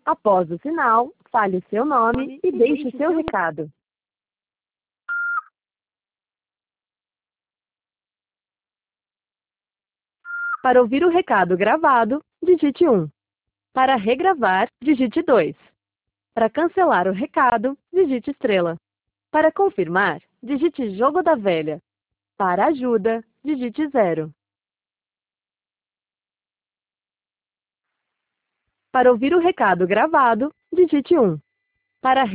Após o sinal, fale o seu nome e deixe o seu recado. Para ouvir o recado gravado, digite 1. Para regravar, digite 2. Para cancelar o recado, digite estrela. Para confirmar, digite jogo da velha. Para ajuda, digite 0. Para ouvir o recado gravado, digite 1. Para